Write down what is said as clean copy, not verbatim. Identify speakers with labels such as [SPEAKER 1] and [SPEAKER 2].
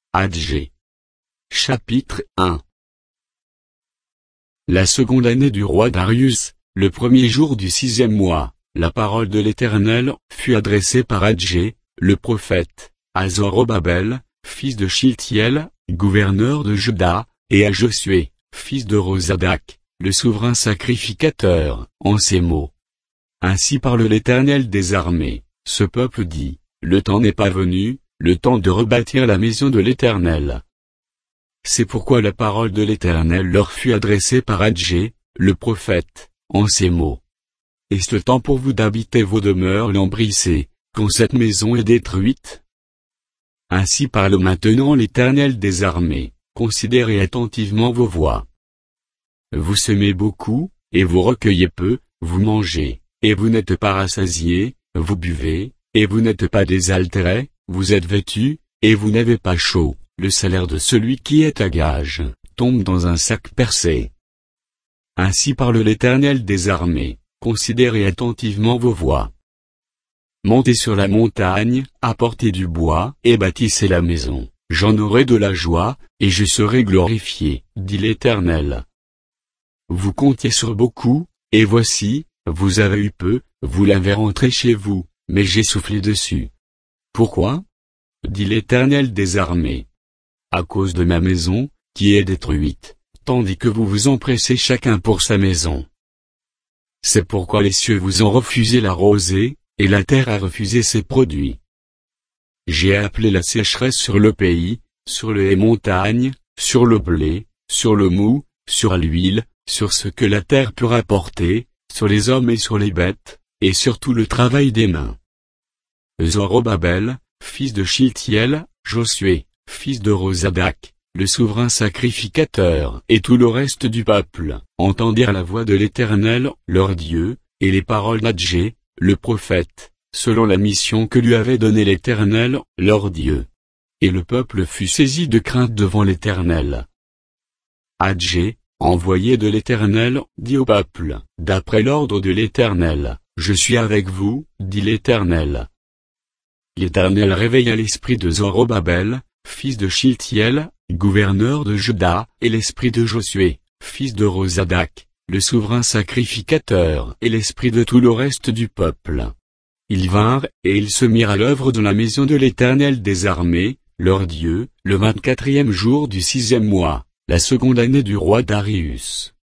[SPEAKER 1] Adg. Chapitre 1. La seconde année du roi Darius, le premier jour du 6e mois, la parole de l'Éternel fut adressée par Adg, le prophète, à Zorobabel, fils de Shealtiel, gouverneur de Juda, et à Josué, fils de Rosadak, le souverain sacrificateur, en ces mots. Ainsi parle l'Éternel des armées, ce peuple dit, le temps n'est pas venu, le temps de rebâtir la maison de l'Éternel. C'est pourquoi la parole de l'Éternel leur fut adressée par Adg, le prophète, en ces mots. Est-ce le temps pour vous d'habiter vos demeures lambrissées, quand cette maison est détruite? Ainsi parle maintenant l'Éternel des armées, considérez attentivement vos voix. Vous semez beaucoup, et vous recueillez peu, vous mangez, et vous n'êtes pas rassasiés, vous buvez, et vous n'êtes pas désaltérés, vous êtes vêtus, et vous n'avez pas chaud, le salaire de celui qui est à gage, tombe dans un sac percé. Ainsi parle l'Éternel des armées, considérez attentivement vos voix. Montez sur la montagne, apportez du bois, et bâtissez la maison, j'en aurai de la joie, et je serai glorifié, dit l'Éternel. Vous comptiez sur beaucoup, et voici, vous avez eu peu, vous l'avez rentré chez vous, mais j'ai soufflé dessus. Pourquoi? Dit l'Éternel des armées. À cause de ma maison, qui est détruite, tandis que vous vous empressez chacun pour sa maison. C'est pourquoi les cieux vous ont refusé la rosée, et la terre a refusé ses produits. J'ai appelé la sécheresse sur le pays, sur les montagnes, sur le blé, sur le mou, sur l'huile, sur ce que la terre peut rapporter, sur les hommes et sur les bêtes, et sur tout le travail des mains. Zorobabel, fils de Shealtiel, Josué, fils de Rosadak, le souverain sacrificateur, et tout le reste du peuple, entendirent la voix de l'Éternel, leur Dieu, et les paroles d'Adg, le prophète, selon la mission que lui avait donnée l'Éternel, leur Dieu. Et le peuple fut saisi de crainte devant l'Éternel. Adg, envoyé de l'Éternel, dit au peuple, d'après l'ordre de l'Éternel, je suis avec vous, dit l'Éternel. L'Éternel réveilla l'esprit de Zorobabel, fils de Shealtiel, gouverneur de Juda, et l'esprit de Josué, fils de Rosadak, le souverain sacrificateur, et l'esprit de tout le reste du peuple. Ils vinrent, et ils se mirent à l'œuvre dans la maison de l'Éternel des armées, leur Dieu, le 24e jour du 6e mois, la seconde année du roi Darius.